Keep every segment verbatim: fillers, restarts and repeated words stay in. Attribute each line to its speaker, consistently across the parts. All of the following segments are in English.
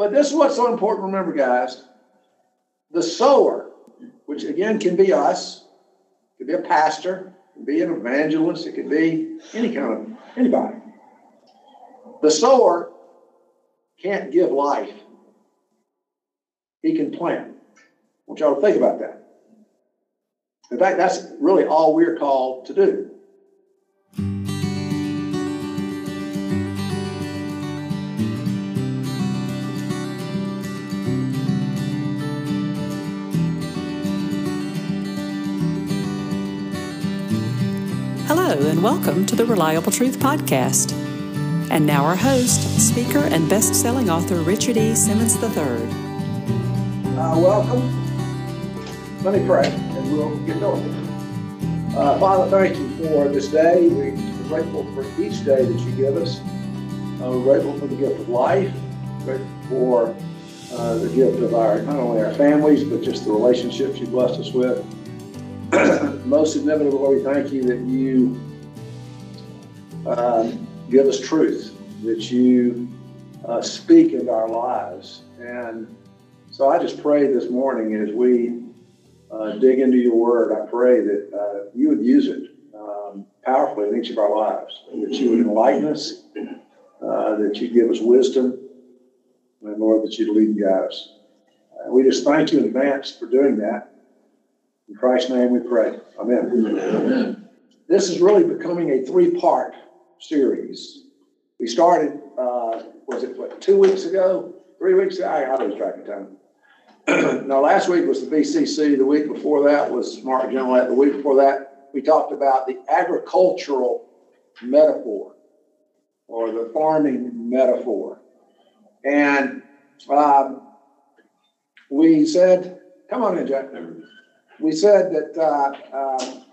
Speaker 1: But this is what's so important to remember, guys. The sower, which again can be us, it could be a pastor, it could be an evangelist, it could be any kind of, anybody. The sower can't give life. He can plant. I want y'all to think about that. In fact, that's really all we're called to do.
Speaker 2: Hello, and welcome to the Reliable Truth Podcast. And now our host, speaker and best-selling author Richard E. Simmons the third.
Speaker 1: Uh, welcome. Let me pray, and we'll get going. Uh, Father, thank you for this day. We're grateful for each day that you give us. Uh, we're grateful for the gift of life. We're grateful for uh, the gift of our not only our families, but just the relationships you blessed us with. Most significantly, Lord, we thank you that you um, give us truth, that you uh, speak into our lives. And so I just pray this morning as we uh, dig into your word, I pray that uh, you would use it um, powerfully in each of our lives, that you would enlighten us, uh, that you'd give us wisdom, and Lord, that you'd lead and guide us. Uh, we just thank you in advance for doing that. In Christ's name we pray. Amen. Amen. This is really becoming a three-part series. We started, uh, was it what, two weeks ago? Three weeks ago? I, I lose track of time. Now, last week was the B C C. The week before that was Mark Gillette. The week before that, we talked about the agricultural metaphor or the farming metaphor. And um, we said, come on in, Jack. We said that uh, um,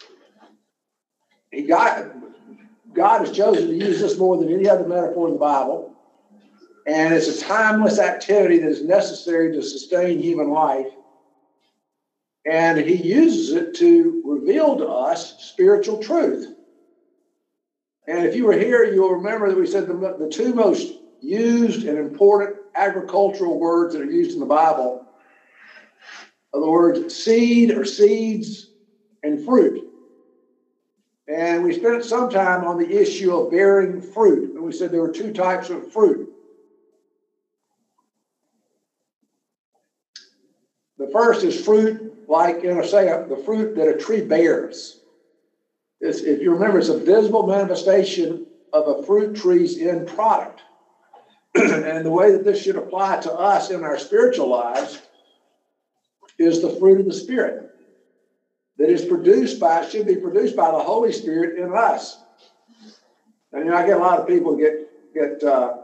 Speaker 1: he got, God has chosen to use this more than any other metaphor in the Bible. And it's a timeless activity that is necessary to sustain human life. And he uses it to reveal to us spiritual truth. And if you were here, you'll remember that we said the, the two most used and important agricultural words that are used in the Bible are the words seed or seeds and fruit. And we spent some time on the issue of bearing fruit. And we said there were two types of fruit. The first is fruit, like, you know, say, the fruit that a tree bears. It's, if you remember, it's a visible manifestation of a fruit tree's end product. And the way that this should apply to us in our spiritual lives is the fruit of the Spirit that is produced by, should be produced by the Holy Spirit in us. And, you know, I get a lot of people get, get uh,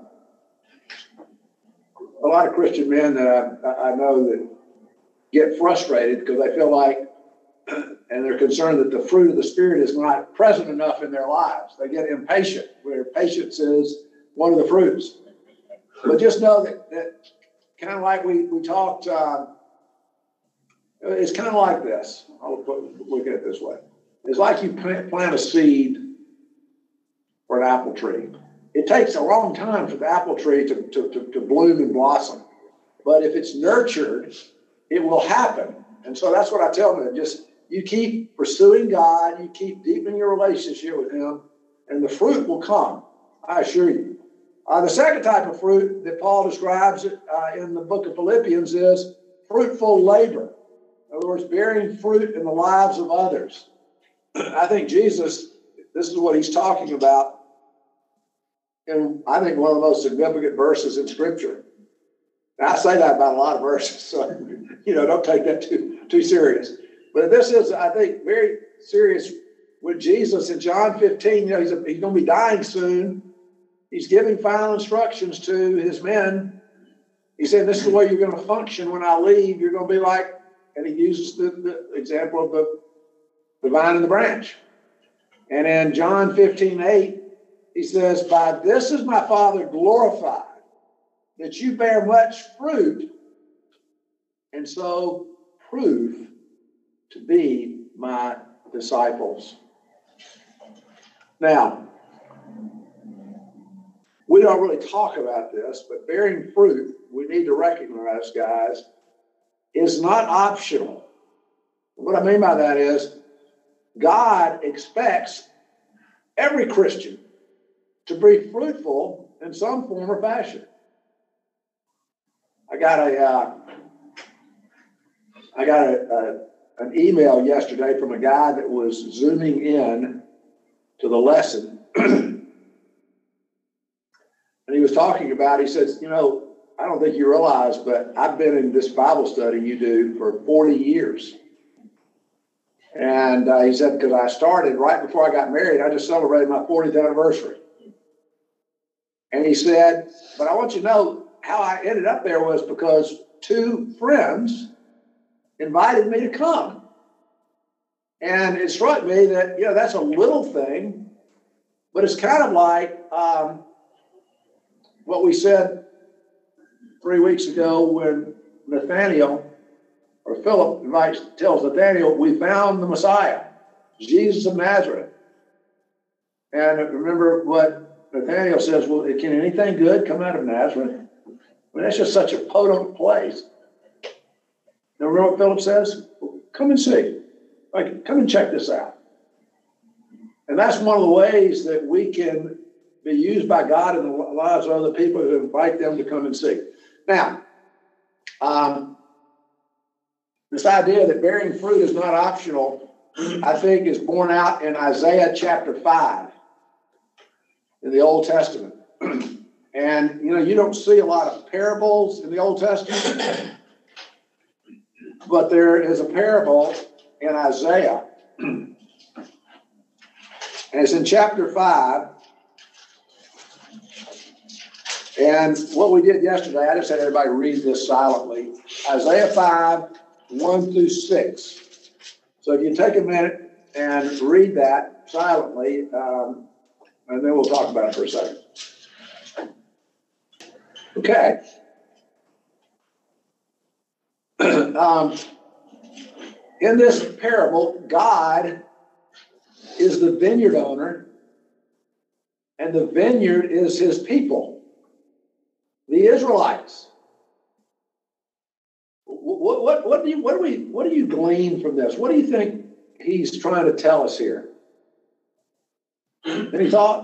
Speaker 1: a lot of Christian men that I, I know that get frustrated because they feel like, and they're concerned that the fruit of the Spirit is not present enough in their lives. They get impatient, where patience is one of the fruits. But just know that, that kind of like we, we talked, uh, it's kind of like this. I'll put, look at it this way. It's like you plant, plant a seed for an apple tree. It takes a long time for the apple tree to, to, to, to bloom and blossom. But if it's nurtured, it will happen. And so that's what I tell them. Just you keep pursuing God, you keep deepening your relationship with him, and the fruit will come, I assure you. Uh, the second type of fruit that Paul describes uh, in the book of Philippians is fruitful labor. In other words, bearing fruit in the lives of others. I think Jesus, this is what he's talking about, and I think one of the most significant verses in Scripture. Now, I say that about a lot of verses, so, you know, don't take that too, too serious. But this is, I think, very serious with Jesus in John fifteen. You know, he's, he's going to be dying soon. He's giving final instructions to his men. He said, this is the way you're going to function when I leave. You're going to be like, and he uses the, the example of the, the vine and the branch. And in John fifteen eight, he says, by this is my Father glorified, that you bear much fruit, and so prove to be my disciples. Now, we don't really talk about this, but bearing fruit we need to recognize, guys, is not optional. What I mean by that is God expects every Christian to be fruitful in some form or fashion. I got a, uh, I got a, a, an email yesterday from a guy that was zooming in to the lesson. And he was talking about, he says, you know, I don't think you realize, but I've been in this Bible study you do for forty years. And uh, he said, because I started right before I got married, I just celebrated my fortieth anniversary. And he said, but I want you to know how I ended up there was because two friends invited me to come. And it struck me that, you know, that's a little thing, but it's kind of like um, what we said three weeks ago when Nathaniel or Philip invites, tells Nathaniel, we found the Messiah, Jesus of Nazareth. And remember what Nathaniel says, well, can anything good come out of Nazareth? I mean, that's just such a potent place. Now, remember what Philip says? Well, come and see. Like, come and check this out. And that's one of the ways that we can be used by God in the lives of other people to invite them to come and see. Now, um, this idea that bearing fruit is not optional, I think, is borne out in Isaiah chapter five in the Old Testament. And, you know, you don't see a lot of parables in the Old Testament, but there is a parable in Isaiah. And it's in chapter five. And what we did yesterday, I just had everybody read this silently. Isaiah five, one through six. So if you take a minute and read that silently, um, and then we'll talk about it for a second. Okay. um, in this parable, God is the vineyard owner, and the vineyard is his people, the Israelites. What, what, what do you, what do we, what do you glean from this? What do you think he's trying to tell us here? Any thought?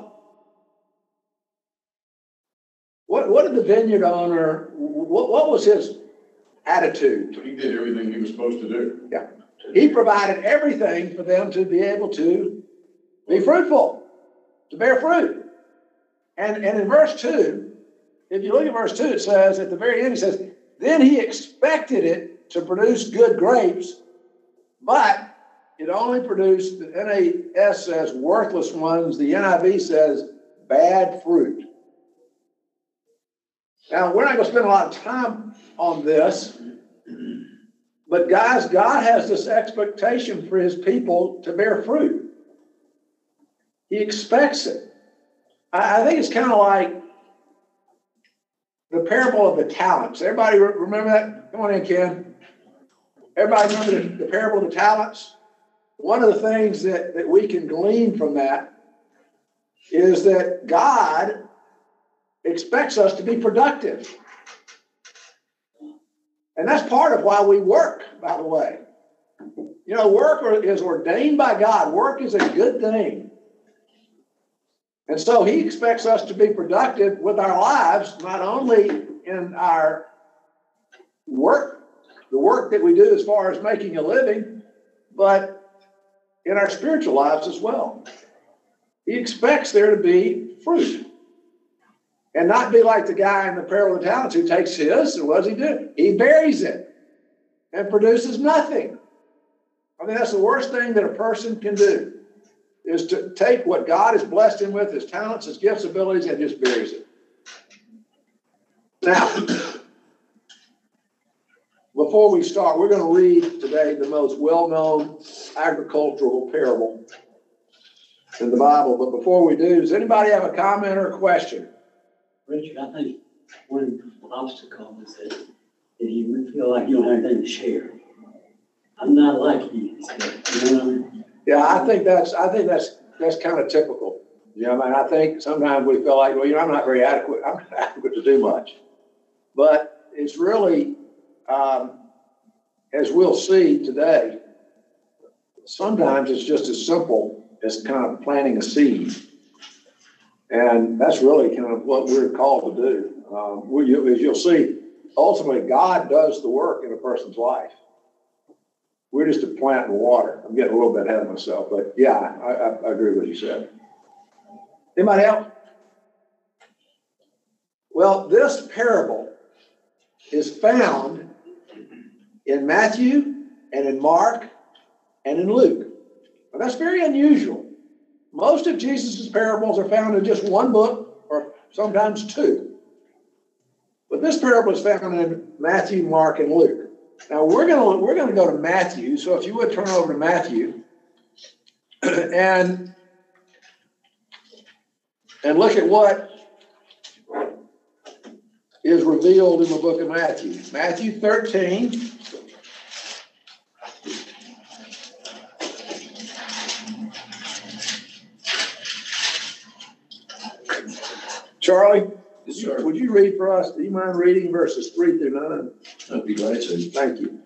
Speaker 1: What, what did the vineyard owner, what, what was his attitude?
Speaker 3: He did everything he was supposed to do.
Speaker 1: Yeah. He provided everything for them to be able to be fruitful, to bear fruit. And, and in verse two, if you look at verse two, it says, at the very end, it says, then he expected it to produce good grapes, but it only produced, the N A S says worthless ones, the N I V says bad fruit. Now, we're not going to spend a lot of time on this, but guys, God has this expectation for his people to bear fruit. He expects it. I, I think it's kind of like the parable of the talents. Everybody remember that? Come on in, Ken. Everybody remember the, the parable of the talents? One of the things that, that we can glean from that is that God expects us to be productive. And that's part of why we work, by the way. You know, work is ordained by God. Work is a good thing. And so he expects us to be productive with our lives, not only in our work, the work that we do as far as making a living, but in our spiritual lives as well. He expects there to be fruit. And not be like the guy in the parable of the talents who takes his, and what does he do? He buries it and produces nothing. I mean, that's the worst thing that a person can do, is to take what God has blessed him with, his talents, his gifts, abilities, and just buries it. Now, before we start, we're going to read today the most well-known agricultural parable in the Bible. But before we do, does anybody have a comment or a question?
Speaker 4: Richard, I think one obstacle is that, that you feel like you don't have anything to share. I'm not like you. You know what I mean?
Speaker 1: Yeah, I think that's I think that's that's kind of typical. You know, I mean, I think sometimes we feel like, well, you know, I'm not very adequate. I'm not adequate to do much. But it's really, um, as we'll see today, sometimes it's just as simple as kind of planting a seed. And that's really kind of what we're called to do. Um, we, as you'll see, ultimately, God does the work in a person's life. We're just a plant and water. I'm getting a little bit ahead of myself, but yeah, I, I, I agree with what you said. Anybody else? Well, this parable is found in Matthew and in Mark and in Luke. Now, that's very unusual. Most of Jesus' parables are found in just one book or sometimes two. But this parable is found in Matthew, Mark, and Luke. Now we're going to we're going to go to Matthew. So if you would turn over to Matthew and and look at what is revealed in the book of Matthew. Matthew thirteen. Charlie,
Speaker 3: Yes, sir.
Speaker 1: would you read for us? Do you mind reading verses three through nine?
Speaker 3: I'd be glad to.
Speaker 1: Thank you.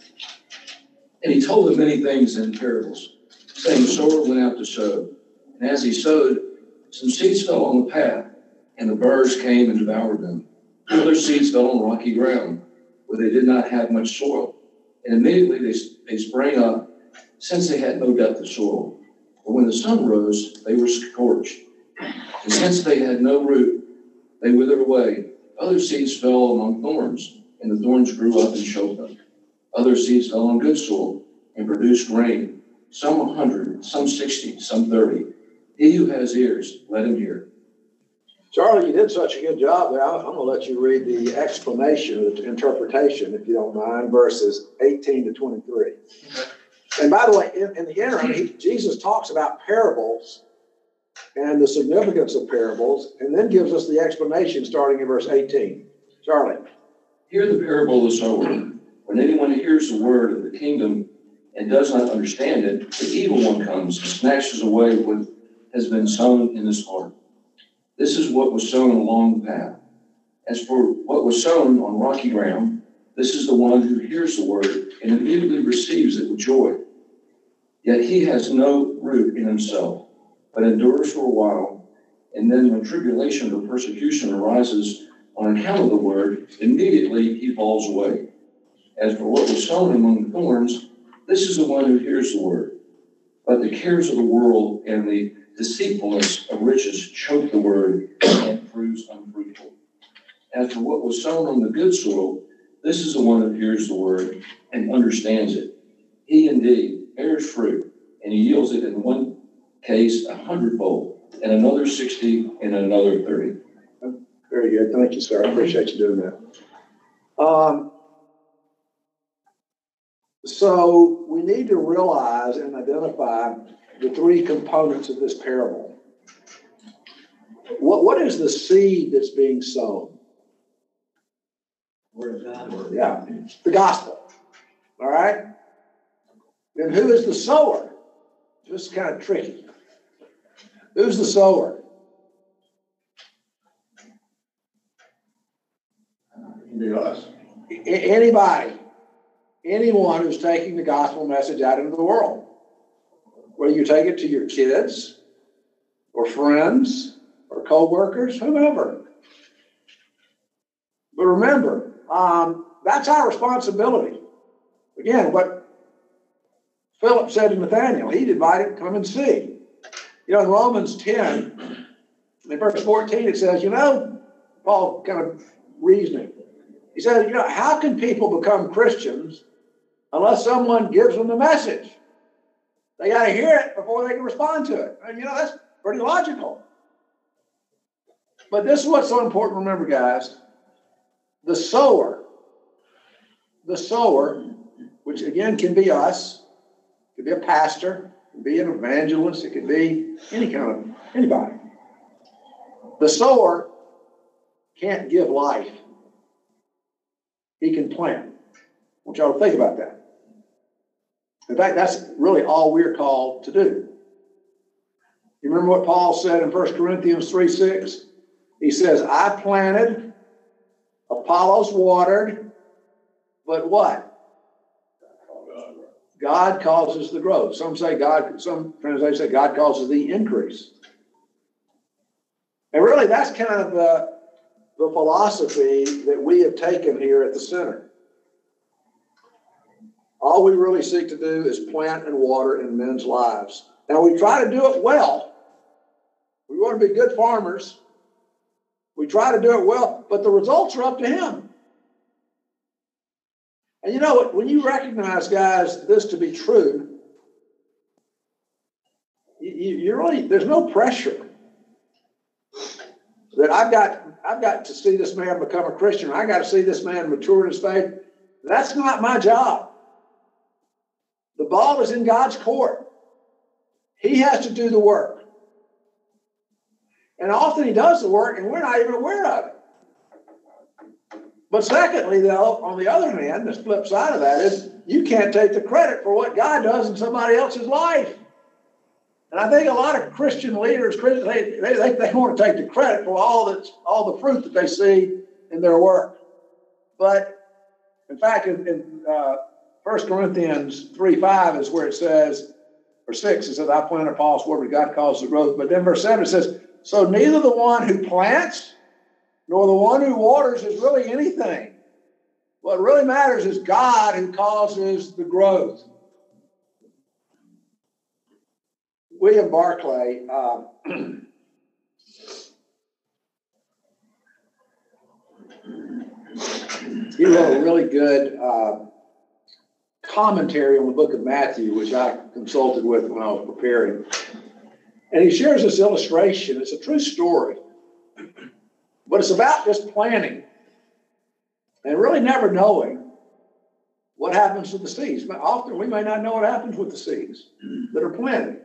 Speaker 3: And he told them many things in parables, saying, the sower went out to sow. And as he sowed, some seeds fell on the path, and the birds came and devoured them. Other seeds fell on rocky ground, where they did not have much soil. And immediately they, they sprang up, since they had no depth of soil. But when the sun rose, they were scorched. And since they had no root, they withered away. Other seeds fell among thorns, and the thorns grew up and choked them. Other seeds fell on good soil and produced grain, some a hundred, some sixty, some thirty. He who has ears, let him hear.
Speaker 1: Charlie, you did such a good job there. I'm going to let you read the explanation, the interpretation, if you don't mind, verses eighteen to twenty-three. Okay. And by the way, in, in the interim, he, Jesus talks about parables and the significance of parables, and then gives us the explanation starting in verse eighteen. Charlie.
Speaker 3: Hear the parable of the sower. When anyone hears the word of the kingdom and does not understand it, the evil one comes and snatches away what has been sown in his heart. This is what was sown along the path. As for what was sown on rocky ground, this is the one who hears the word and immediately receives it with joy. Yet he has no root in himself, but endures for a while, and then when tribulation or persecution arises on account of the word, immediately he falls away. As for what was sown among thorns, this is the one who hears the word. But the cares of the world and the deceitfulness of riches choke the word and proves unfruitful. As for what was sown on the good soil, this is the one who hears the word and understands it. He indeed bears fruit, and he yields it in one case a hundredfold, and another sixty, and another thirty.
Speaker 1: Very good. Thank you, sir. I appreciate you doing that. Um, so we need to realize and identify the three components of this parable. What, what is the seed that's being sown?
Speaker 4: Word of God.
Speaker 1: Yeah, the gospel. All right? Then who is the sower? This is kind of tricky. Who's the sower?
Speaker 3: Be us.
Speaker 1: A- anybody. Anyone who's taking the gospel message out into the world. Whether you take it to your kids or friends or co-workers, whomever. But remember, um, that's our responsibility. Again, what Philip said to Nathanael, he'd invite him, come and see. You know, in Romans ten, in verse fourteen, it says, you know, Paul kind of reasoning. He says, you know, how can people become Christians unless someone gives them the message? They got to hear it before they can respond to it. And, you know, that's pretty logical. But this is what's so important to remember, guys. The sower, the sower, which again can be us, could be a pastor, could be an evangelist, it could be any kind of, anybody. The sower can't give life. He can plant. I want y'all to think about that. In fact, that's really all we're called to do. You remember what Paul said in First Corinthians three six? He says, I planted, Apollos watered, but what? God causes the growth. Some say God, some translations say God causes the increase. And really, that's kind of the, the philosophy that we have taken here at the center. All we really seek to do is plant and water in men's lives. Now, we try to do it well. We want to be good farmers. We try to do it well, but the results are up to him. And you know what? When you recognize, guys, this to be true, you, you really, there's no pressure that I've got, I've got to see this man become a Christian. I got to see this man mature in his faith. That's not my job. The ball is in God's court. He has to do the work. And often he does the work and we're not even aware of it. But secondly, though, on the other hand, the flip side of that is you can't take the credit for what God does in somebody else's life. And I think a lot of Christian leaders, Christians, they, they, they, they want to take the credit for all that's, all the fruit that they see in their work. But in fact, in, in uh, First Corinthians three five is where it says, or six, it says, I planted Paul's word, but God causes the growth. But then verse seven says, so neither the one who plants nor the one who waters is really anything. What really matters is God who causes the growth. William Barclay, uh, he wrote a really good uh, commentary on the book of Matthew, which I consulted with when I was preparing. And he shares this illustration. It's a true story. But it's about just planning and really never knowing what happens to the seeds. But often we may not know what happens with the seeds that are planted.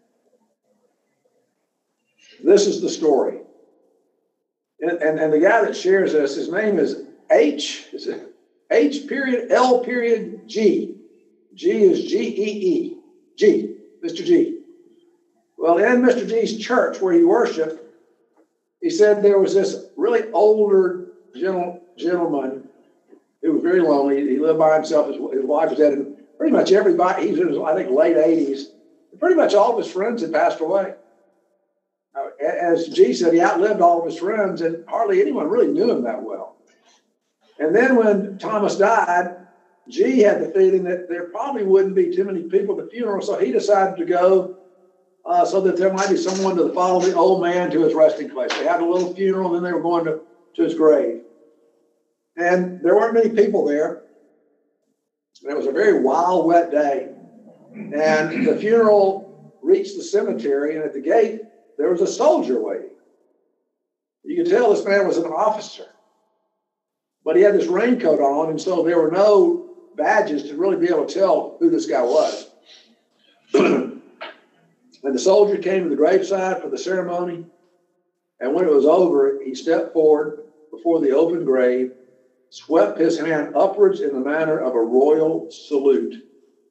Speaker 1: This is the story. And, and, and the guy that shares this, his name is H, H period L period G. G is G E E. G, Mister G. Well, in Mister G's church where he worshiped, he said there was this really older gentle, gentleman who was very lonely. He lived by himself. His, his wife was dead. And pretty much everybody, he was in his, I think, late eighties. Pretty much all of his friends had passed away. Uh, as G said, he outlived all of his friends, and hardly anyone really knew him that well. And then when Thomas died, G had the feeling that there probably wouldn't be too many people at the funeral, so he decided to go Uh, so that there might be someone to follow the old man to his resting place. They had a little funeral, and then they were going to, to his grave. And there weren't many people there. And it was a very wild, wet day. And the funeral reached the cemetery, and at the gate, there was a soldier waiting. You could tell this man was an officer. But he had this raincoat on, and so there were no badges to really be able to tell who this guy was. And the soldier came to the graveside for the ceremony. And when it was over, he stepped forward before the open grave, swept his hand upwards in the manner of a royal salute.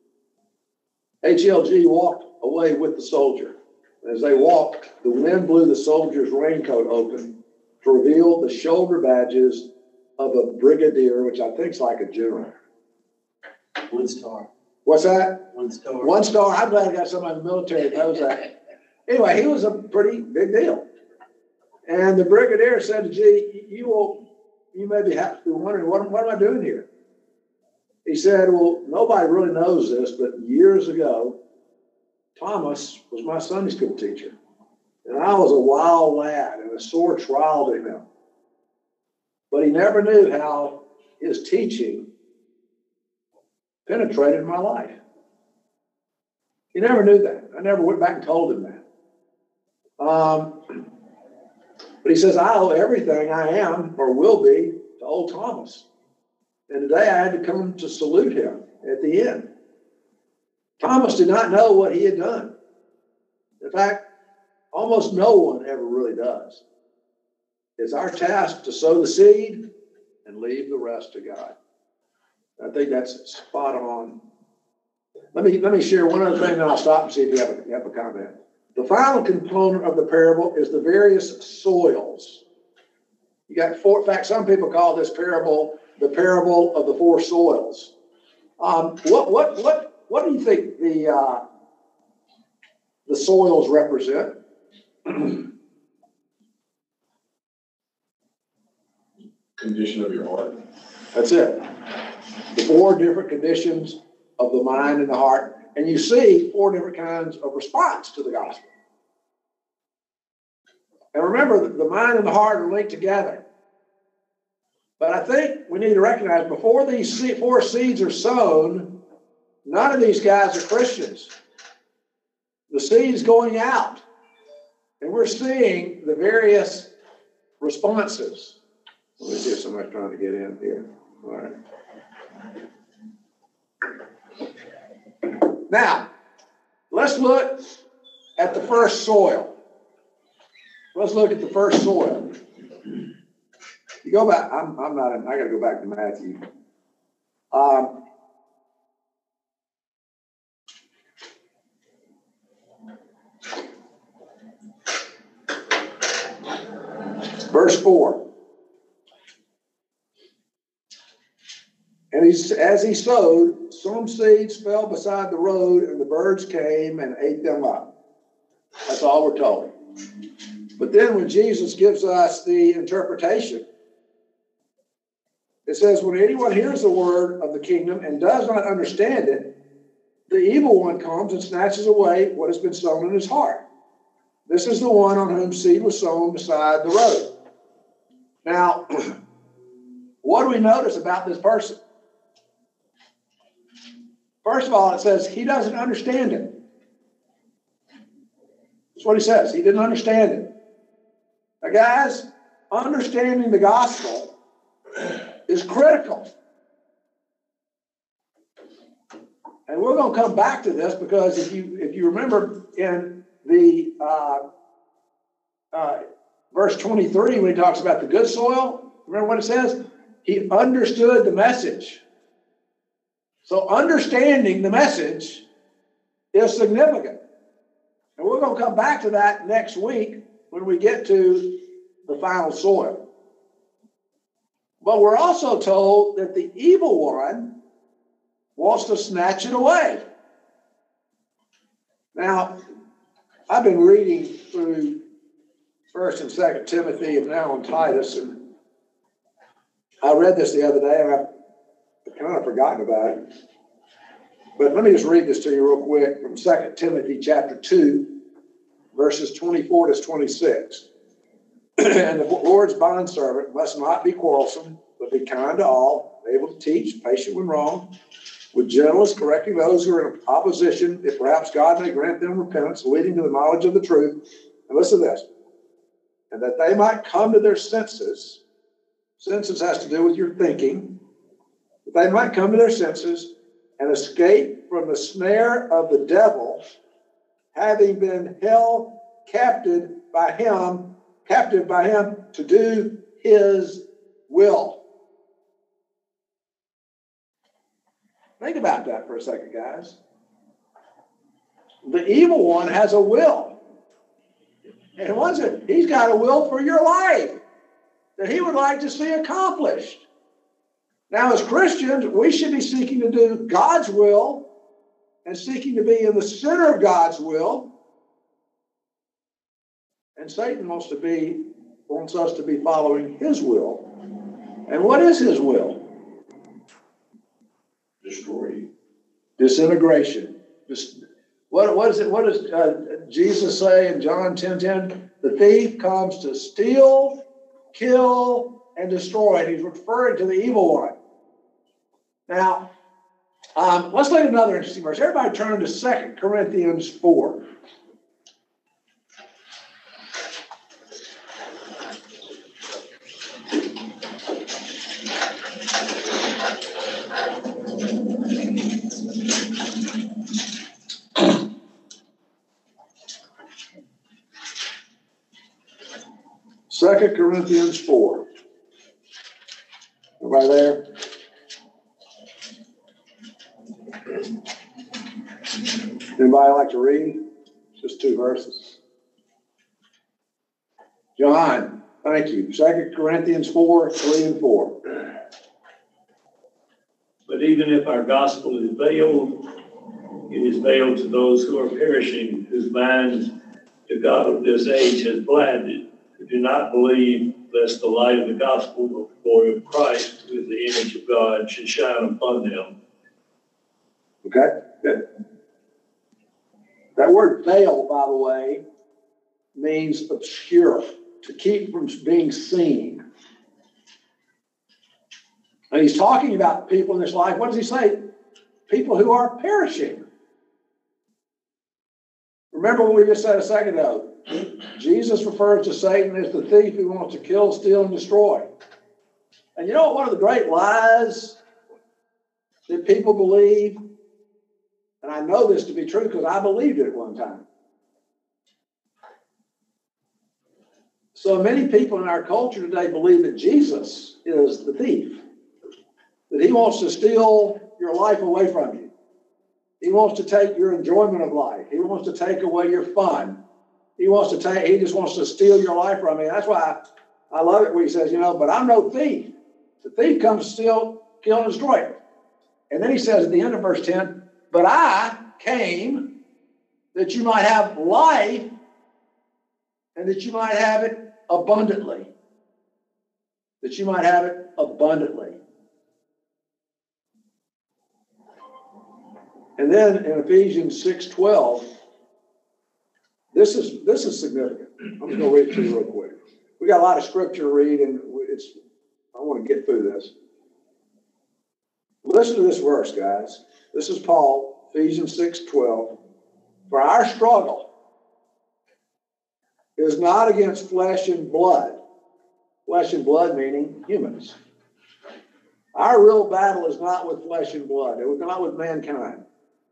Speaker 1: H L G walked away with the soldier. As they walked, the wind blew the soldier's raincoat open to reveal the shoulder badges of a brigadier, which I think is like a general.
Speaker 4: One star.
Speaker 1: What's that?
Speaker 4: One star.
Speaker 1: One star. I'm glad I got somebody in the military that knows that. Anyway, he was a pretty big deal. And the brigadier said to G, you will, you may be have to be wondering, what, what am I doing here? He said, well, nobody really knows this, but years ago, Thomas was my Sunday school teacher. And I was a wild lad and a sore trial to him. But he never knew how his teaching penetrated my life. He never knew that. I never went back and told him that. Um, but he says, I owe everything I am or will be to old Thomas. And today I had to come to salute him at the end. Thomas did not know what he had done. In fact, almost no one ever really does. It's our task to sow the seed and leave the rest to God. I think that's spot on. Let me, let me share one other thing, then I'll stop and see if you have a, you have a comment. The final component of the parable is the various soils. You got four, in fact, some people call this parable the parable of the four soils. Um, what what what what do you think the uh, the soils represent?
Speaker 3: Condition of your heart.
Speaker 1: That's it. The four different conditions of the mind and the heart, and you see four different kinds of response to the gospel. And remember, the mind and the heart are linked together. But I think we need to recognize before these four seeds are sown, none of these guys are Christians. The seed is going out, and we're seeing the various responses. Let me see if somebody's trying to get in here. All right. Now, let's look at the first soil. Let's look at the first soil. You go back, I'm, I'm not, in, I got to go back to Matthew. Um, verse four. And he, as he sowed, some seeds fell beside the road, and the birds came and ate them up. That's all we're told. But then when Jesus gives us the interpretation, it says, when anyone hears the word of the kingdom and does not understand it, the evil one comes and snatches away what has been sown in his heart. This is the one on whom seed was sown beside the road. Now, what do we notice about this person? First of all, it says he doesn't understand it. That's what he says. He didn't understand it. Now, guys, understanding the gospel is critical. And we're going to come back to this because if you if you remember in the uh, uh, verse twenty-three, when he talks about the good soil, remember what it says? He understood the message. So understanding the message is significant. And we're going to come back to that next week when we get to the final soil. But we're also told that the evil one wants to snatch it away. Now, I've been reading through First and Second Timothy and now on Titus, and I read this the other day, and I've kind of forgotten about it. But let me just read this to you real quick from Second Timothy chapter two, verses twenty-four to twenty-six. And the Lord's bondservant must not be quarrelsome, but be kind to all, able to teach, patient when wrong, with gentleness correcting those who are in opposition, if perhaps God may grant them repentance, leading to the knowledge of the truth. And listen to this. And that they might come to their senses. Senses has to do with your thinking. That they might come to their senses and escape from the snare of the devil, having been held captive by him, captive by him to do his will. Think about that for a second, guys. The evil one has a will. And what's it? He's got a will for your life that he would like to see accomplished. Now, as Christians, we should be seeking to do God's will and seeking to be in the center of God's will. And Satan wants to be, wants us to be following his will. And what is his will?
Speaker 3: Destroy you.
Speaker 1: Disintegration. Just, what, what is it? What does uh, Jesus say in John ten ten? The thief comes to steal, kill, and destroy. And he's referring to the evil one. Now, um, let's look at another interesting verse. Everybody turn to Second Corinthians four. Second Corinthians four. Everybody there? Anybody like to read? It's just two verses. John, thank you. Second Corinthians four, three and four.
Speaker 5: But even if our gospel is veiled, it is veiled to those who are perishing, whose minds the God of this age has blinded, who do not believe, lest the light of the gospel of the glory of Christ, who is the image of God, should shine upon them.
Speaker 1: Okay, good. That word veil, by the way, means obscure, to keep from being seen. And he's talking about people in this life. What does he say? People who are perishing. Remember what we just said a second ago. Jesus refers to Satan as the thief who wants to kill, steal, and destroy. And you know what one of the great lies that people believe, and I know this to be true because I believed it at one time. So many people in our culture today believe that Jesus is the thief, that he wants to steal your life away from you. He wants to take your enjoyment of life. He wants to take away your fun. He wants to take, he just wants to steal your life from you. That's why I, I love it when he says, you know, but I'm no thief. The thief comes to steal, kill, and destroy. And then he says at the end of verse ten, but I came that you might have life and that you might have it abundantly. That you might have it abundantly. And then in Ephesians six twelve, this is this is significant. I'm just going to read it to you real quick. We got a lot of scripture to read, and it's I want to get through this. Listen to this verse, guys. This is Paul, Ephesians six twelve. For our struggle is not against flesh and blood. Flesh and blood meaning humans. Our real battle is not with flesh and blood. It was not with mankind.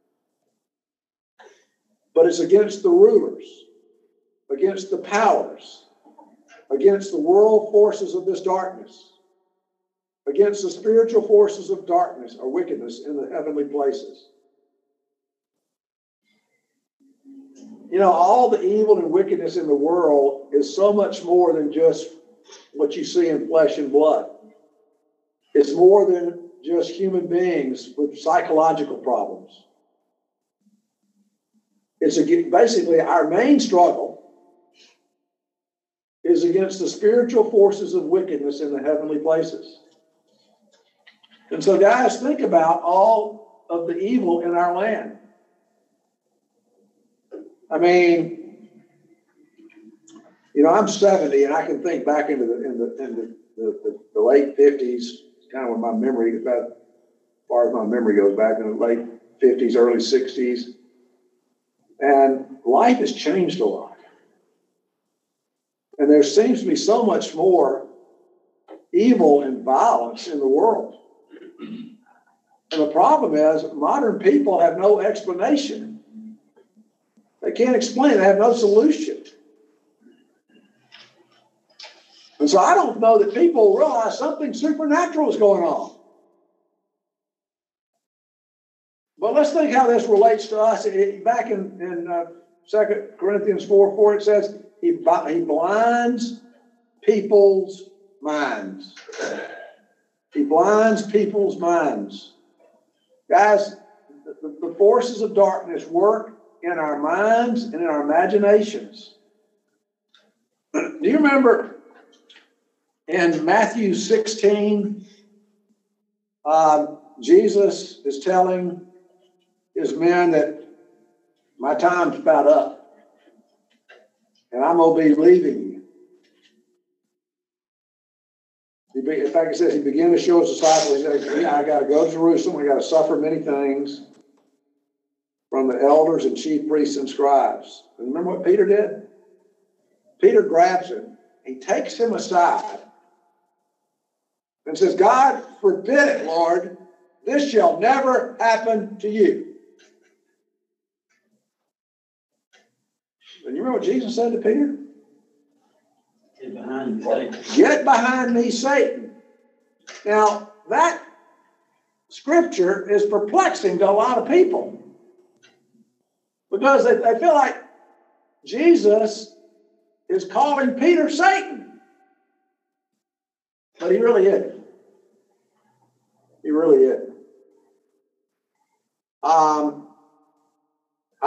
Speaker 1: But it's against the rulers, against the powers, against the world forces of this darkness, against the spiritual forces of darkness or wickedness in the heavenly places. You know, all the evil and wickedness in the world is so much more than just what you see in flesh and blood. It's more than just human beings with psychological problems. It's against, basically our main struggle is against the spiritual forces of wickedness in the heavenly places. And so, guys, think about all of the evil in our land. I mean, you know, I'm seventy, and I can think back into the in the in the, the, the, the late fifties, kind of when my memory, about as far as my memory goes back, in the late fifties, early sixties. And life has changed a lot. And there seems to be so much more evil and violence in the world. And the problem is modern people have no explanation. They can't explain it. They have no solution. And so I don't know that people realize something supernatural is going on. But let's think how this relates to us. Back in, in uh, Second Corinthians four four, it says, he, he blinds people's minds. He blinds people's minds. Guys, the, the forces of darkness work in our minds and in our imaginations. Do you remember in Matthew sixteen, um, Jesus is telling his men that my time's about up and I'm going to be leaving you. In fact, it says he began to show his disciples, he said, I got to go to Jerusalem. I got to suffer many things from the elders and chief priests and scribes. And remember what Peter did? Peter grabs him. He takes him aside and says, God forbid it, Lord. This shall never happen to you. And you remember what Jesus said to Peter?
Speaker 4: Get behind me, Satan.
Speaker 1: Get behind me, Satan. Now, that scripture is perplexing to a lot of people because they, they feel like Jesus is calling Peter Satan. But he really isn't. He really isn't.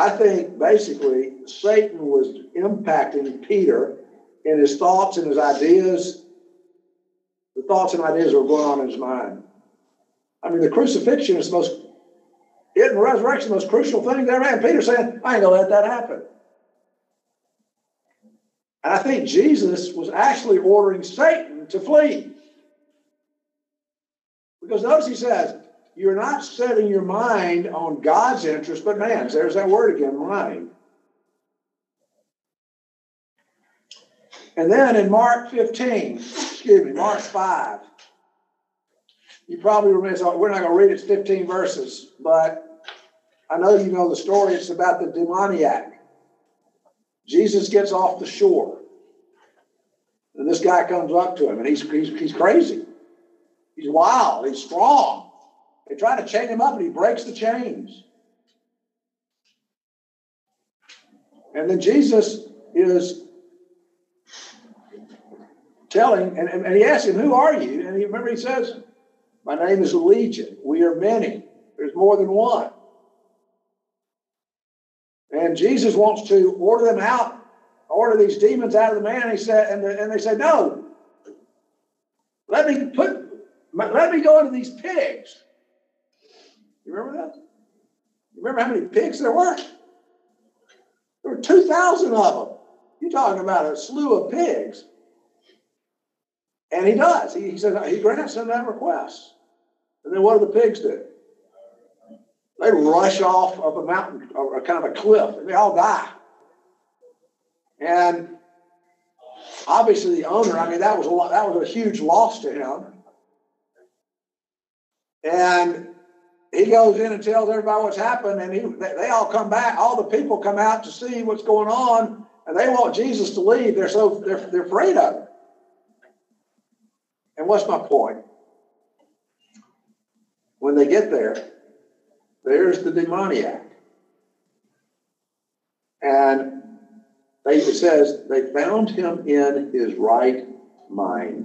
Speaker 1: I think basically Satan was impacting Peter in his thoughts and his ideas. The thoughts and ideas were going on in his mind. I mean, the crucifixion is the most, it and resurrection, the most crucial thing that ever happened. Peter saying, I ain't gonna let that happen. And I think Jesus was actually ordering Satan to flee. Because notice he says, you're not setting your mind on God's interest, but man's. There's that word again, mind. And then in Mark fifteen, excuse me, Mark five, you probably remember, we're not going to read it, it's fifteen verses, but I know you know the story. It's about the demoniac. Jesus gets off the shore, and this guy comes up to him, and he's, he's, he's crazy. He's wild. He's strong. They try to chain him up, and he breaks the chains. And then Jesus is telling, and, and he asks him, who are you? And he, remember he says, my name is Legion. We are many. There's more than one. And Jesus wants to order them out, order these demons out of the man. And he said, and, the, and they said, no. Let me put, let me go into these pigs. You remember that? You remember how many pigs there were? There were two thousand of them. You're talking about a slew of pigs. And he does. He, he says he grants them that request. And then what do the pigs do? They rush off of a mountain or a kind of a cliff, and they all die. And obviously the owner, I mean, that was a lot, that was a huge loss to him. And he goes in and tells everybody what's happened, and he, they, they all come back. All the people come out to see what's going on, and they want Jesus to leave. They're so they're, they're afraid of him. And what's my point? When they get there, there's the demoniac. And they, it says they found him in his right mind.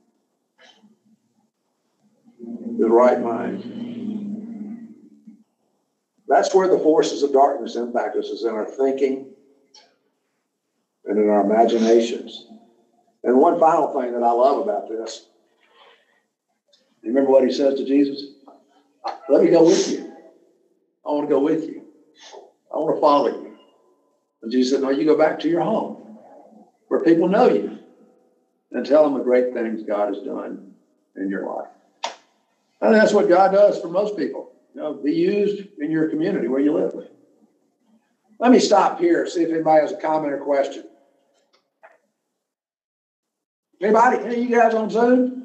Speaker 1: His right mind. That's where the forces of darkness impact us, is in our thinking and in our imaginations. And one final thing that I love about this, you remember what he says to Jesus? Let me go with you. I want to go with you. I want to follow you. And Jesus said, no, you go back to your home where people know you and tell them the great things God has done in your life. And that's what God does for most people. You know, be used in your community where you live. Let me stop here, see if anybody has a comment or question. Anybody? Any of you guys on Zoom?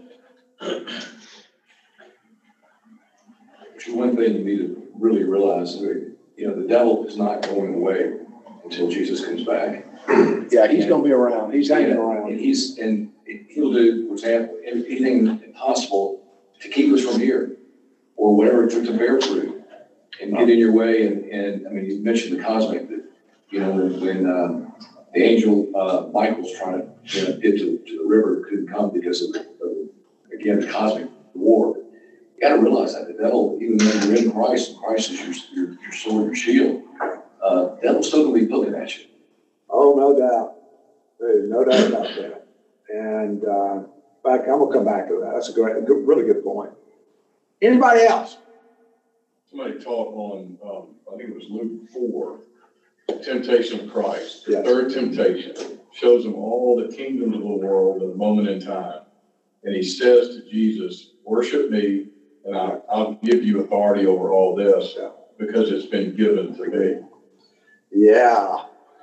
Speaker 3: One thing you need to really realize is that, you know, the devil is not going away until Jesus comes back.
Speaker 1: Yeah, he's going to be around. He's hanging
Speaker 3: and,
Speaker 1: around.
Speaker 3: And he's and he'll do, for example, anything possible to keep us from here, or whatever to, to bear fruit and get in your way. And, and I mean, you mentioned the cosmic, that, you know, when, when um, the angel uh, Michael's trying to, you know, get to, to the river, couldn't come because of, the, of again, the cosmic war. You got to realize that the devil, even though you're in Christ, and Christ is your, your, your sword, your shield, uh, the devil's still going to be poking at you.
Speaker 1: Oh, no doubt. There's no doubt about that. And uh, in fact, I'm going to come back to that. That's a great, a good, really good point. Anybody else?
Speaker 6: Somebody taught on, um, I think it was Luke four, temptation of Christ. The
Speaker 1: Yes.
Speaker 6: third temptation shows him all the kingdoms of the world at a moment in time. And he says to Jesus, worship me, and I, I'll give you authority over all this,
Speaker 1: Yeah.
Speaker 6: because it's been given to me.
Speaker 1: Yeah.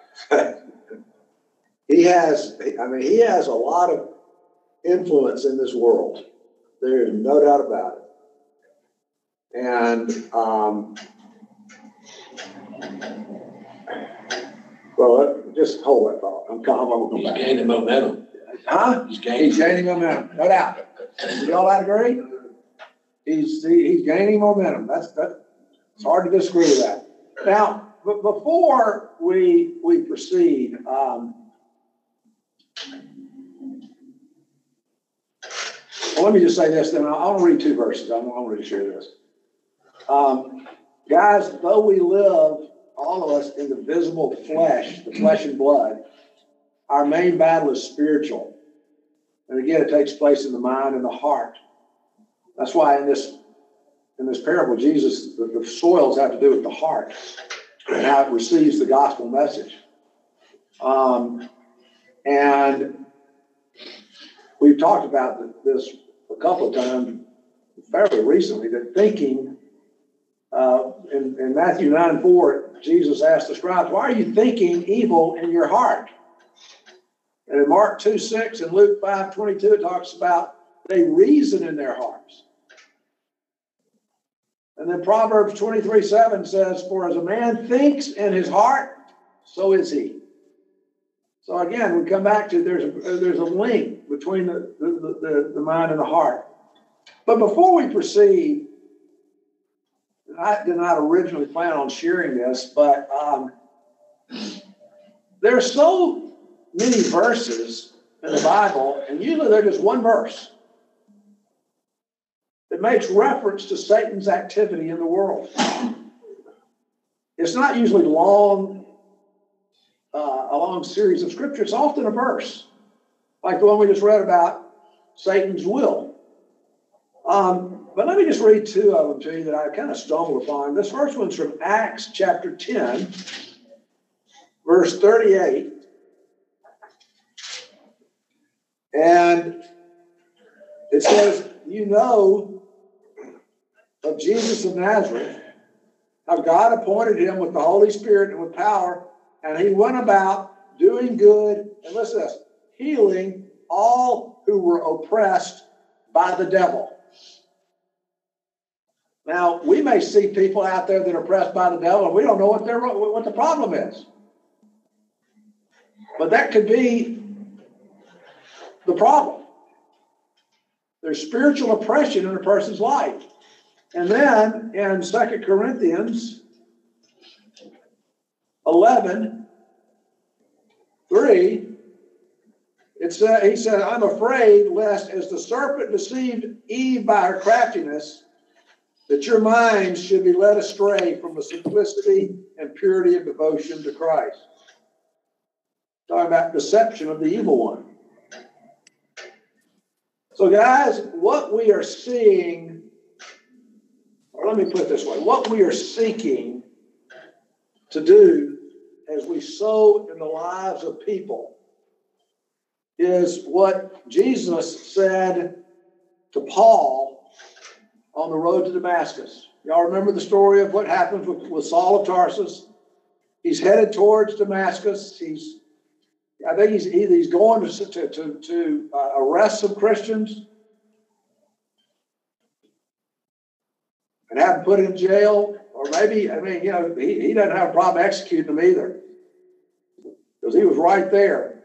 Speaker 1: He has, I mean, he has a lot of influence in this world. There is no doubt about it. And, um, well, just hold that thought. I'm calm. I'm going to come
Speaker 3: He's
Speaker 1: back.
Speaker 3: gaining momentum.
Speaker 1: Huh?
Speaker 3: He's gaining.
Speaker 1: He's gaining momentum, no doubt. Do y'all agree? He's he's gaining momentum. That's that. It's hard to disagree with that. Now, but before we we proceed, um, well, let me just say this. Then I want to read two verses. I want to share this, um, guys. Though we live all of us in the visible flesh, the flesh and blood, our main battle is spiritual. And again, it takes place in the mind and the heart. That's why in this in this parable, Jesus, the, the soils have to do with the heart and how it receives the gospel message. Um, and we've talked about this a couple of times fairly recently, that thinking, uh, in, in Matthew nine four, Jesus asked the scribes, why are you thinking evil in your heart? And in Mark two six and Luke five twenty-two, it talks about they reason in their hearts. And then Proverbs twenty-three seven says, for as a man thinks in his heart, so is he. So again, we come back to there's a, there's a link between the, the, the, the mind and the heart. But before we proceed, I did not originally plan on sharing this, but um, there are so many verses in the Bible, and usually they're just one verse that makes reference to Satan's activity in the world. It's not usually long, uh, a long series of scripture. It's often a verse, like the one we just read about Satan's will. Um, but let me just read two of them to you that I kind of stumbled upon. This first one's from Acts chapter ten, verse thirty-eight. And it says, you know of Jesus of Nazareth, how God appointed him with the Holy Spirit and with power, and he went about doing good, and listen to this, healing all who were oppressed by the devil. Now, we may see people out there that are oppressed by the devil, and we don't know what their what the problem is. But that could be the problem. There's spiritual oppression in a person's life. And then in Second Corinthians eleven, three, it said, he said, I'm afraid lest as the serpent deceived Eve by her craftiness, that your minds should be led astray from the simplicity and purity of devotion to Christ. Talking about deception of the evil one. So guys, what we are seeing, or let me put it this way, what we are seeking to do as we sow in the lives of people is what Jesus said to Paul on the road to Damascus. Y'all remember the story of what happened with, with Saul of Tarsus? He's headed towards Damascus. He's I think he's either he's going to to to, to uh, arrest some Christians and have them put in jail, or maybe I mean you know he, he doesn't have a problem executing them either because he was right there.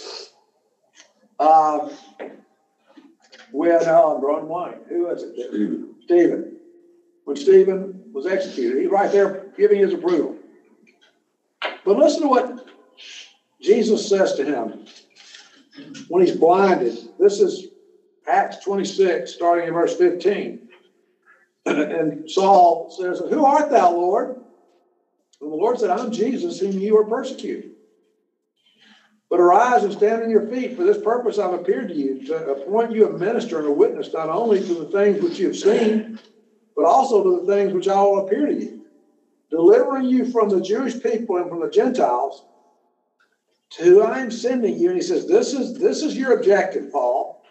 Speaker 1: Um, when uh, I'm drawing wine, who was it?
Speaker 3: Stephen.
Speaker 1: Stephen. When Stephen was executed, he's right there giving his approval. But listen to what Jesus says to him when he's blinded. This is Acts twenty-six, starting in verse fifteen. And Saul says, who art thou, Lord? And the Lord said, I'm Jesus, whom you are persecuting. But arise and stand on your feet. For this purpose I've appeared to you, to appoint you a minister and a witness, not only to the things which you have seen, but also to the things which I will appear to you, delivering you from the Jewish people and from the Gentiles, to who I am sending you. And he says, this is, this is your objective, Paul,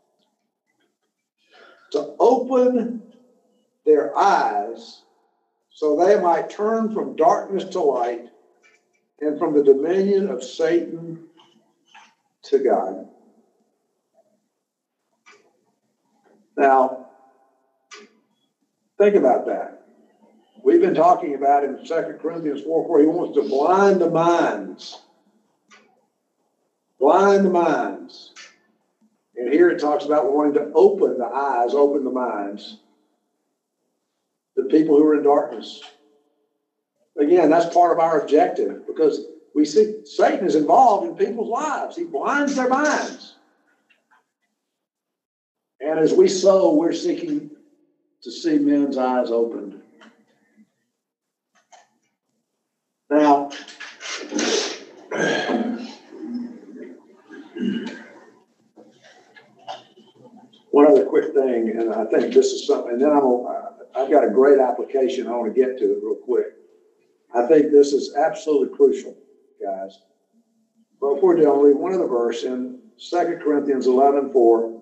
Speaker 1: to open their eyes so they might turn from darkness to light and from the dominion of Satan to God. Now, think about that. We've been talking about in Second Corinthians four four, he wants to blind the minds. Blind the minds. And here it talks about wanting to open the eyes, open the minds. The people who are in darkness. Again, that's part of our objective because we see Satan is involved in people's lives. He blinds their minds. And as we sow, we're seeking to see men's eyes opened. Now, one other quick thing, and I think this is something, and then I'm gonna, I've got a great application. I want to get to it real quick. I think this is absolutely crucial, guys. But before we do, I'll read one other verse in Second Corinthians eleven four.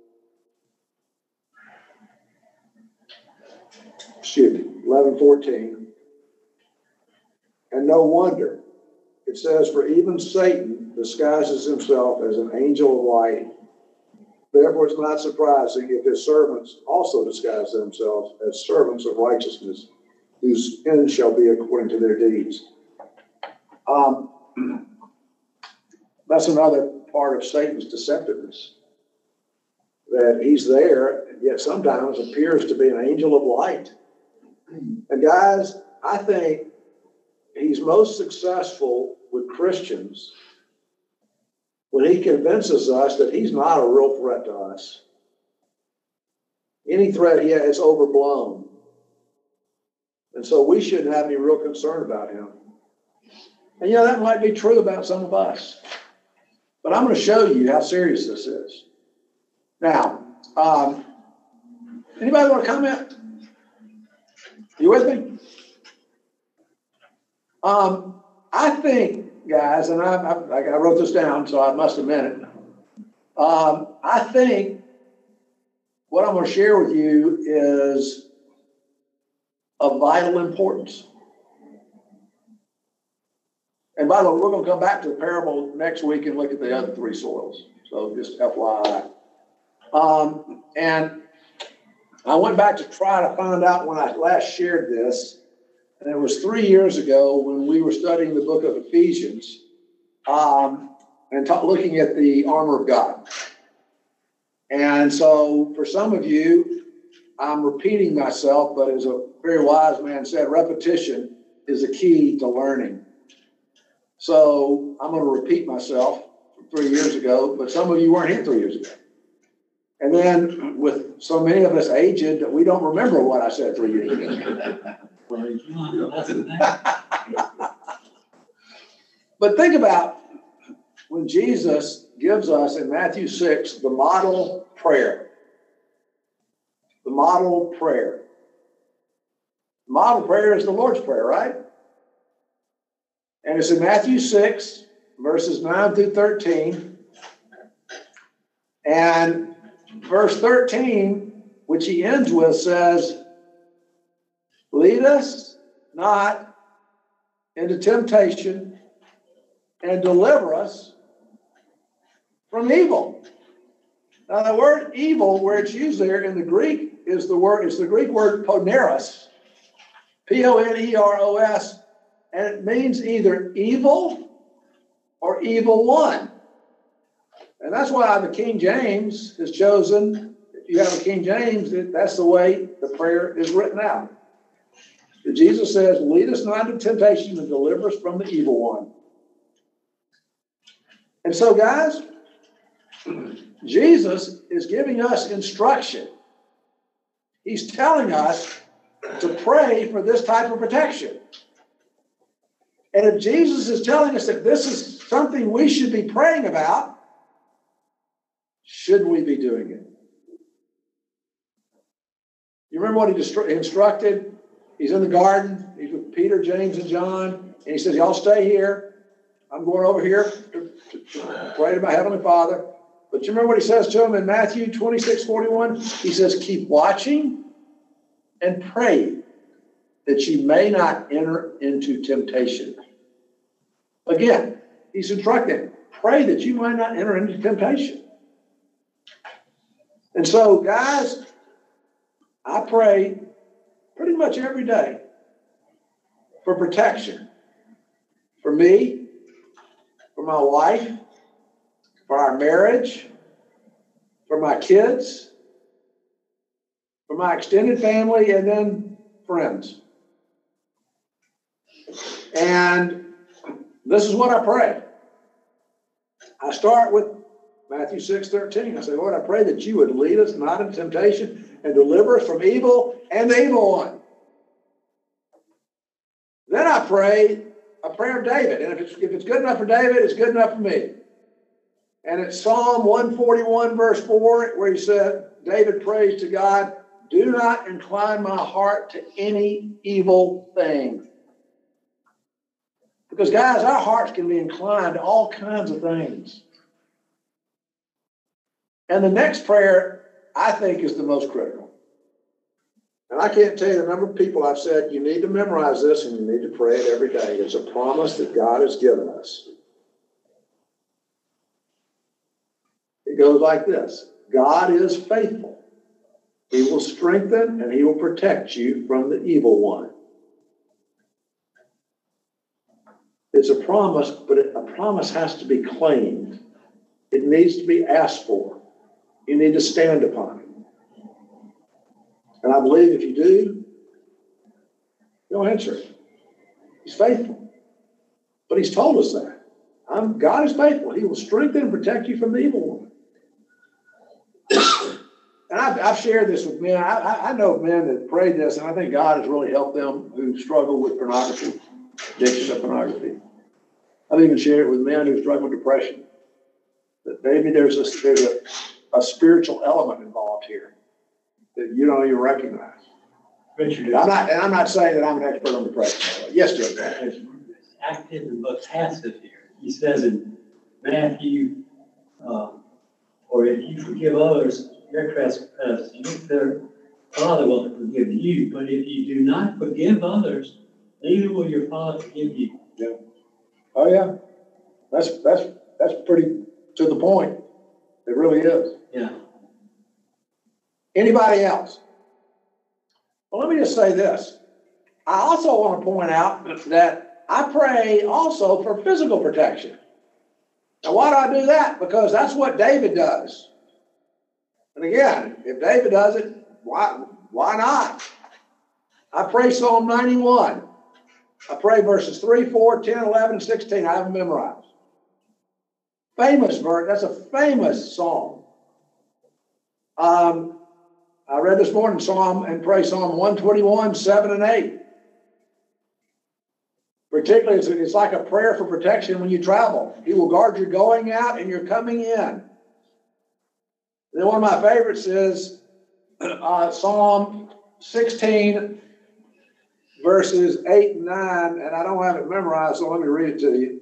Speaker 1: Excuse me, eleven fourteen. And no wonder, it says, for even Satan disguises himself as an angel of light. Therefore, it's not surprising if his servants also disguise themselves as servants of righteousness, whose end shall be according to their deeds. Um, that's another part of Satan's deceptiveness. That he's there, yet sometimes appears to be an angel of light. And guys, I think he's most successful with Christians when he convinces us that he's not a real threat to us. Any threat he has is overblown. And so we shouldn't have any real concern about him. And you know, that might be true about some of us. But I'm going to show you how serious this is. Now, um, anybody want to comment? You with me? Um, I think, guys, and I, I, I wrote this down, so I must have meant it. Um, I think what I'm going to share with you is of vital importance. And by the way, we're going to come back to the parable next week and look at the other three soils. So just F Y I. Um, and I went back to try to find out when I last shared this. And it was three years ago when we were studying the book of Ephesians um, and ta- looking at the armor of God. And so for some of you, I'm repeating myself, but as a very wise man said, repetition is a key to learning. So I'm going to repeat myself from three years ago, but some of you weren't here three years ago. And then with so many of us aged that we don't remember what I said three years ago. But think about when Jesus gives us in Matthew six the model prayer. The model prayer. The model prayer is the Lord's Prayer, right? And it's in Matthew six, verses nine through thirteen. And verse thirteen, which he ends with, says, lead us not into temptation and deliver us from evil. Now, the word evil, where it's used there in the Greek, is the word, is the Greek word poneros, P O N E R O S, and it means either evil or evil one. And that's why the King James is chosen. If you have a King James, that's the way the prayer is written out. Jesus says, lead us not into temptation and deliver us from the evil one. And so, guys, Jesus is giving us instruction. He's telling us to pray for this type of protection. And if Jesus is telling us that this is something we should be praying about, should we be doing it? You remember what he distru- instructed? He's in the garden. He's with Peter, James, and John. And he says, y'all stay here. I'm going over here to, to, to pray to my Heavenly Father. But you remember what he says to him in Matthew twenty-six forty-one? He says, keep watching and pray that you may not enter into temptation. Again, he's instructing, pray that you might not enter into temptation. And so, guys, I pray pretty much every day for protection. For me, for my wife, for our marriage, for my kids, for my extended family, and then friends. And this is what I pray. I start with Matthew six thirteen. I say, Lord, I pray that you would lead us not into temptation and deliver us from evil and the evil one. Then I pray a prayer of David. And if it's, if it's good enough for David, it's good enough for me. And it's Psalm one forty-one, verse four, where he said, David prays to God, do not incline my heart to any evil thing. Because, guys, our hearts can be inclined to all kinds of things. And the next prayer, I think, is the most critical. And I can't tell you the number of people I've said, you need to memorize this and you need to pray it every day. It's a promise that God has given us. It goes like this. God is faithful. He will strengthen and he will protect you from the evil one. It's a promise, but a promise has to be claimed. It needs to be asked for. You need to stand upon it. And I believe if you do, he'll answer it. He's faithful. But he's told us that. I'm, God is faithful. He will strengthen and protect you from the evil one. And I've, I've shared this with men. I, I know men that prayed this, and I think God has really helped them who struggle with pornography, addiction to pornography. I've even shared it with men who struggle with depression. That maybe there's a, there's a, a spiritual element involved here that you don't even recognize.
Speaker 4: Richard,
Speaker 1: I'm not, and I'm not saying that I'm an expert on depression. Yes, Joe.
Speaker 4: there's active and but passive here. He says in Matthew, uh, or if you forgive others their trespasses, their Father will forgive you. But if you do not forgive others, neither will your Father forgive you.
Speaker 1: Yeah. Oh yeah. That's that's that's pretty to the point. It really is.
Speaker 4: Yeah.
Speaker 1: Anybody else? Well, let me just say this. I also want to point out that I pray also for physical protection. Now, why do I do that? Because that's what David does. And again, if David does it, why, why not? I pray Psalm ninety-one. I pray verses three, four, ten, eleven, and sixteen. I have them memorized. Famous verse. That's a famous psalm. Um, I read this morning Psalm and pray Psalm one twenty-one, seven, and eight. Particularly, it's, it's like a prayer for protection when you travel. He will guard your going out and your coming in. And then one of my favorites is uh, Psalm sixteen, verses eight and nine, and I don't have it memorized, so let me read it to you.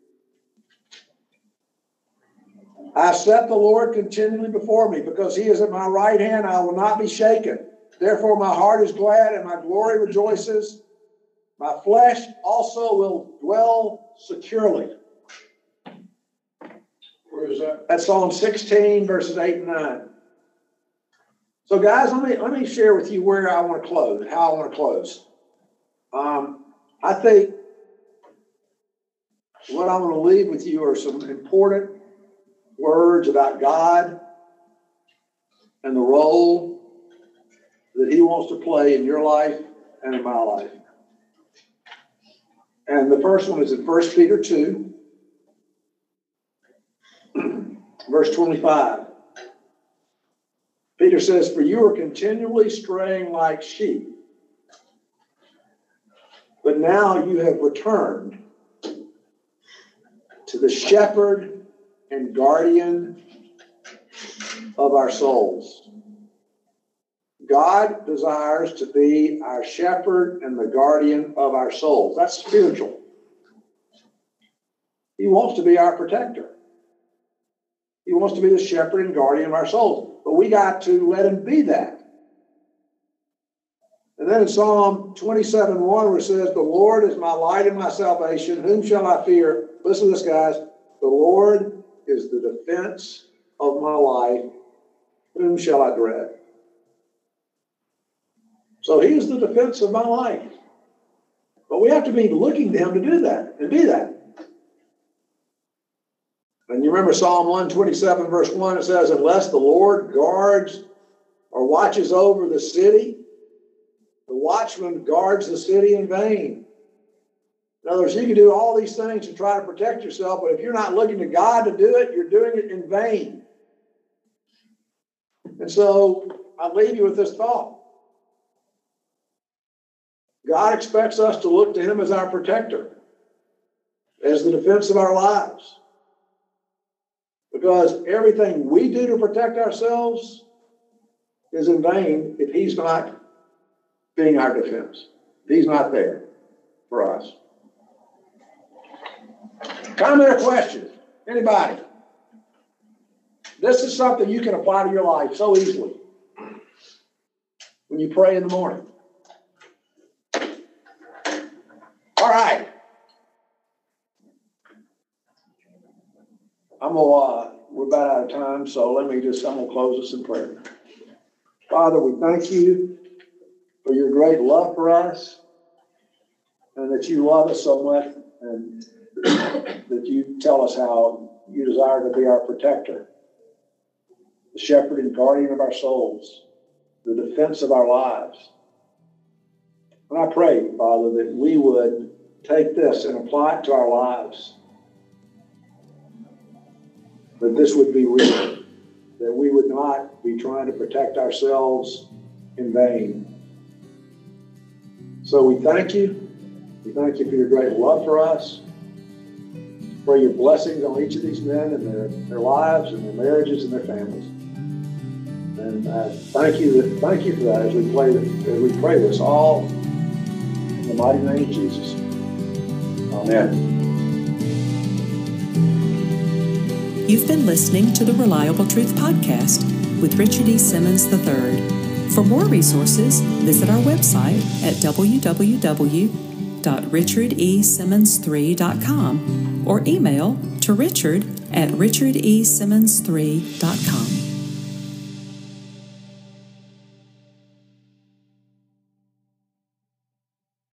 Speaker 1: I set the Lord continually before me, because he is at my right hand, I will not be shaken. Therefore my heart is glad and my glory rejoices. My flesh also will dwell securely. Where is that? That's Psalm sixteen, verses eight and nine. So guys, let me, let me share with you where I want to close, how I want to close. Um, I think what I'm going to leave with you are some important words about God and the role that he wants to play in your life and in my life. And the first one is in First Peter two, verse twenty-five. Peter says, for you are continually straying like sheep, but now you have returned to the shepherd and guardian of our souls. God desires to be our shepherd and the guardian of our souls. That's spiritual. He wants to be our protector. He wants to be the shepherd and guardian of our souls. But we got to let him be that. And then in Psalm twenty-seven one, where it says, the Lord is my light and my salvation. Whom shall I fear? Listen to this, guys. The Lord is the defense of my life. Whom shall I dread? So he is the defense of my life. But we have to be looking to him to do that, and be that. And you remember Psalm one twenty-seven, verse one, it says, unless the Lord guards or watches over the city, the watchman guards the city in vain. In other words, you can do all these things to try to protect yourself, but if you're not looking to God to do it, you're doing it in vain. And so I'll leave you with this thought. God expects us to look to him as our protector. as the defense of our lives. Because everything we do to protect ourselves is in vain if he's not being our defense. If he's not there for us. Comment or question? Anybody? This is something you can apply to your life so easily when you pray in the morning. All right. I'm gonna, uh, we're about out of time, so let me just, I'm gonna close this in prayer. Father, we thank you for your great love for us and that you love us so much and that you tell us how you desire to be our protector, the shepherd and guardian of our souls, the defense of our lives. And I pray, Father, that we would take this and apply it to our lives, that this would be real, that we would not be trying to protect ourselves in vain. So we thank you. We thank you for your great love for us, for your blessings on each of these men and their, their lives and their marriages and their families. And uh, thank you, thank you for that as we play, as we pray this all in the mighty name of Jesus. Amen.
Speaker 2: You've been listening to the Reliable Truth Podcast with Richard E. Simmons the third. For more resources, visit our website at w w w dot richard e simmons three dot com or email to richard at richard e simmons three dot com.